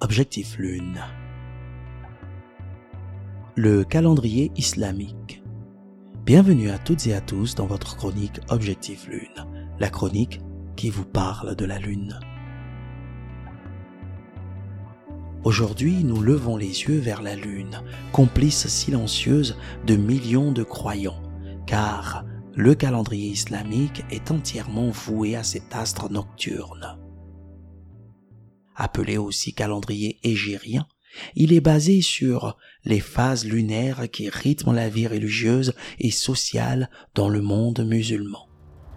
Objectif Lune. Le calendrier islamique. Bienvenue à toutes et à tous dans votre chronique Objectif Lune, la chronique qui vous parle de la Lune. Aujourd'hui, nous levons les yeux vers la Lune, complice silencieuse de millions de croyants, car le calendrier islamique est entièrement voué à cet astre nocturne. Appelé aussi calendrier hégérien, il est basé sur les phases lunaires qui rythment la vie religieuse et sociale dans le monde musulman.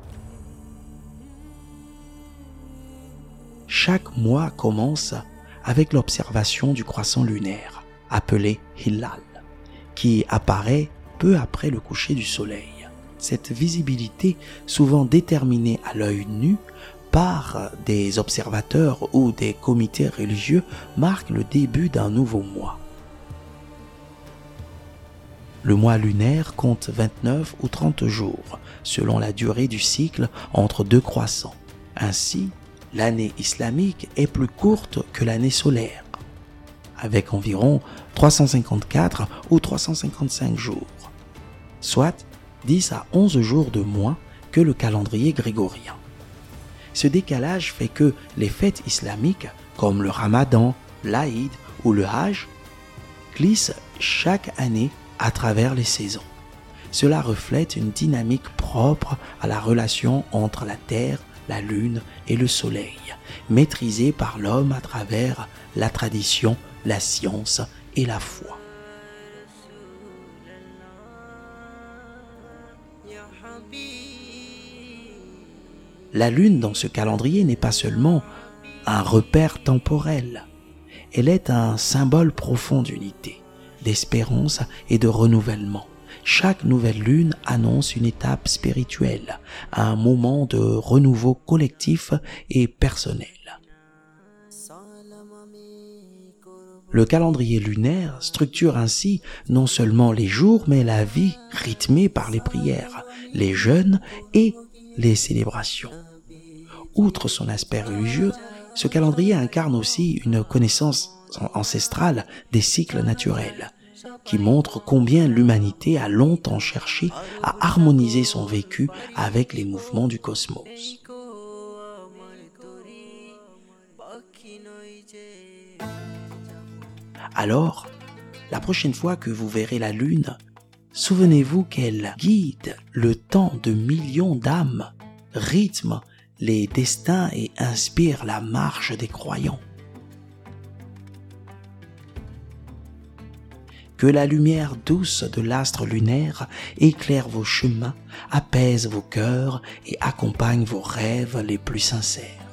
Chaque mois commence avec l'observation du croissant lunaire, appelé Hilal, qui apparaît peu après le coucher du soleil. Cette visibilité, souvent déterminée à l'œil nu par des observateurs ou des comités religieux, marque le début d'un nouveau mois. Le mois lunaire compte 29 ou 30 jours, selon la durée du cycle entre deux croissants. Ainsi, l'année islamique est plus courte que l'année solaire, avec environ 354 ou 355 jours, soit 10 à 11 jours de moins que le calendrier grégorien. Ce décalage fait que les fêtes islamiques, comme le Ramadan, l'Aïd ou le Hajj, glissent chaque année à travers les saisons. Cela reflète une dynamique propre à la relation entre la Terre, la Lune et le Soleil, maîtrisée par l'homme à travers la tradition, la science et la foi. La Lune dans ce calendrier n'est pas seulement un repère temporel, elle est un symbole profond d'unité, d'espérance et de renouvellement. Chaque nouvelle lune annonce une étape spirituelle, un moment de renouveau collectif et personnel. Le calendrier lunaire structure ainsi non seulement les jours, mais la vie rythmée par les prières, les jeûnes et les célébrations. Outre son aspect religieux, ce calendrier incarne aussi une connaissance ancestrale des cycles naturels, qui montre combien l'humanité a longtemps cherché à harmoniser son vécu avec les mouvements du cosmos. Alors, la prochaine fois que vous verrez la Lune, souvenez-vous qu'elle guide le temps de millions d'âmes, rythme les destins et inspire la marche des croyants. Que la lumière douce de l'astre lunaire éclaire vos chemins, apaise vos cœurs et accompagne vos rêves les plus sincères.